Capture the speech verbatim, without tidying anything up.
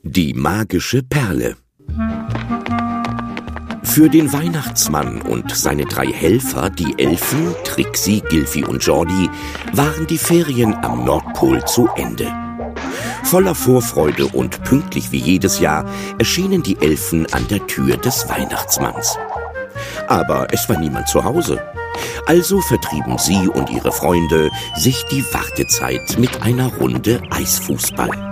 Die magische Perle. Für den Weihnachtsmann und seine drei Helfer, die Elfen, Trixie, Gilfi und Jordi, waren die Ferien am Nordpol zu Ende. Voller Vorfreude und pünktlich wie jedes Jahr erschienen die Elfen an der Tür des Weihnachtsmanns. Aber es war niemand zu Hause. Also vertrieben sie und ihre Freunde sich die Wartezeit mit einer Runde Eisfußball.